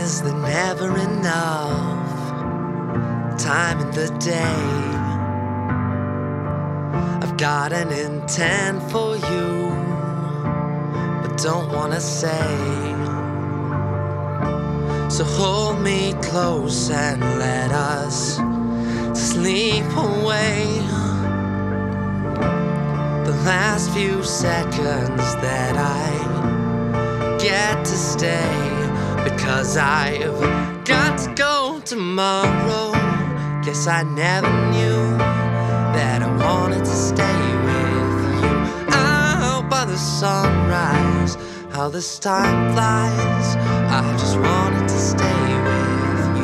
'cause there's never enough time in the day. I've got an intent for you, but don't wanna say. So hold me close and let us sleep away the last few seconds that I get to stay, because I've got to go tomorrow. Guess I never knew that I wanted to stay with you. Out by the sunrise, how this time flies. I just wanted to stay with you.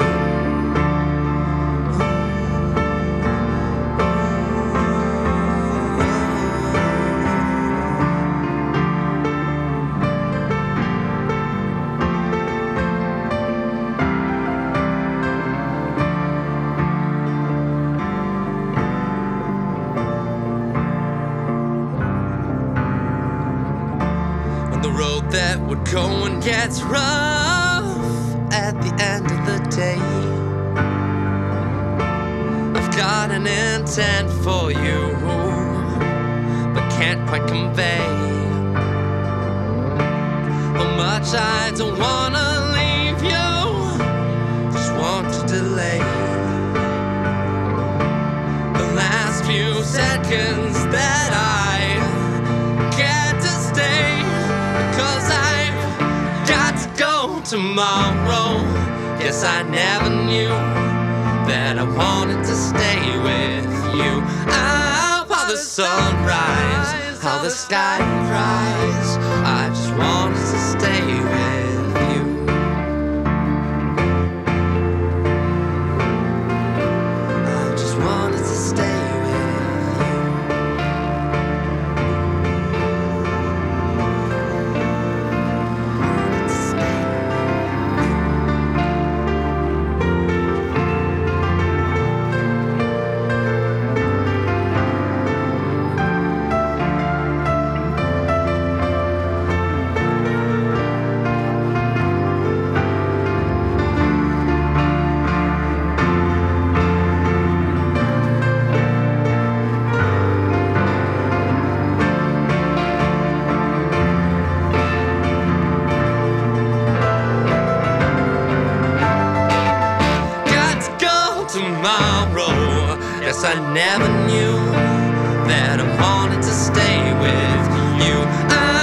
The road that we're going gets rough at the end of the day. I've got an intent for you, but can't quite convey how much I don't wanna leave you, just want to delay the last few seconds that I get to stay. 'Cause I've got to go tomorrow. Yes, I never knew that I wanted to stay with you. Out by the sunrise, how the sky cries. I just wanted to stay with you. I just wanted to stay with you. Tomorrow, yes, I never knew that I wanted to stay with you.